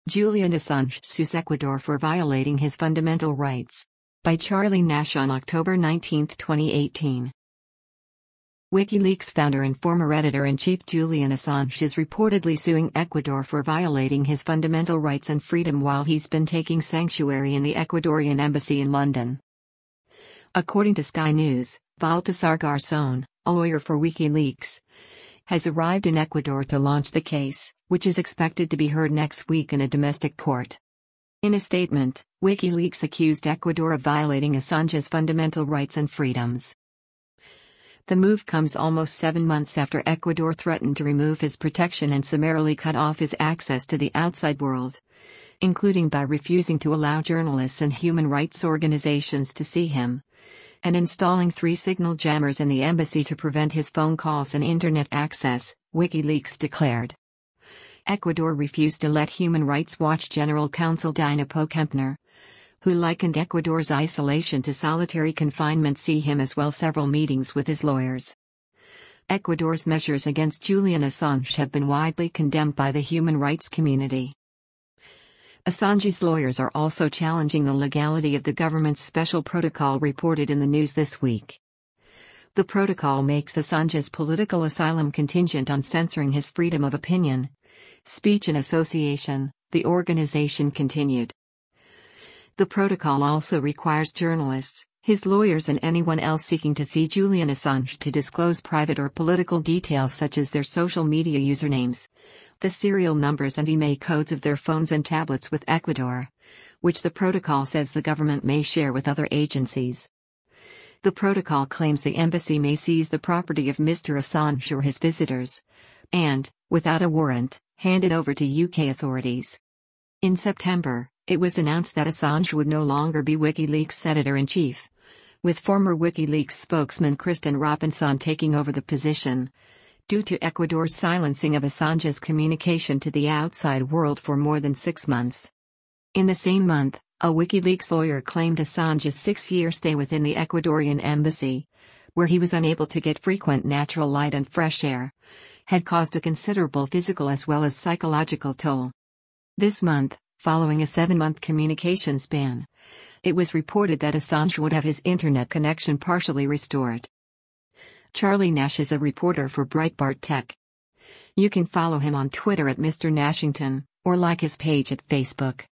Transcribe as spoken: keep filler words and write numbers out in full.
Julian Assange sues Ecuador for violating his fundamental rights. By Charlie Nash on October nineteenth, twenty eighteen. WikiLeaks founder and former editor-in-chief Julian Assange is reportedly suing Ecuador for violating his fundamental rights and freedom while he's been taking sanctuary in the Ecuadorian embassy in London. According to Sky News, Baltasar Garzón, a lawyer for WikiLeaks, has arrived in Ecuador to launch the case, which is expected to be heard next week in a domestic court. In a statement, WikiLeaks accused Ecuador of violating Assange's fundamental rights and freedoms. The move comes almost seven months after Ecuador threatened to remove his protection and summarily cut off his access to the outside world, including by refusing to allow journalists and human rights organizations to see him, and installing three signal jammers in the embassy to prevent his phone calls and internet access, WikiLeaks declared. Ecuador refused to let Human Rights Watch General Counsel Dina Pokempner, who likened Ecuador's isolation to solitary confinement, see him as well several meetings with his lawyers. Ecuador's measures against Julian Assange have been widely condemned by the human rights community. Assange's lawyers are also challenging the legality of the government's special protocol reported in the news this week. The protocol makes Assange's political asylum contingent on censoring his freedom of opinion, speech and association, the organization continued. The protocol also requires journalists, his lawyers and anyone else seeking to see Julian Assange to disclose private or political details such as their social media usernames, the serial numbers and email codes of their phones and tablets with Ecuador, which the protocol says the government may share with other agencies. The protocol claims the embassy may seize the property of Mister Assange or his visitors, and, without a warrant, hand it over to U K authorities. In September, it was announced that Assange would no longer be WikiLeaks editor-in-chief, with former WikiLeaks spokesman Kristen Robinson taking over the position, due to Ecuador's silencing of Assange's communication to the outside world for more than six months. In the same month, a WikiLeaks lawyer claimed Assange's six-year stay within the Ecuadorian embassy, where he was unable to get frequent natural light and fresh air, had caused a considerable physical as well as psychological toll. This month, following a seven-month communications ban, it was reported that Assange would have his internet connection partially restored. Charlie Nash is a reporter for Breitbart Tech. You can follow him on Twitter at Mister Nashington, or like his page at Facebook.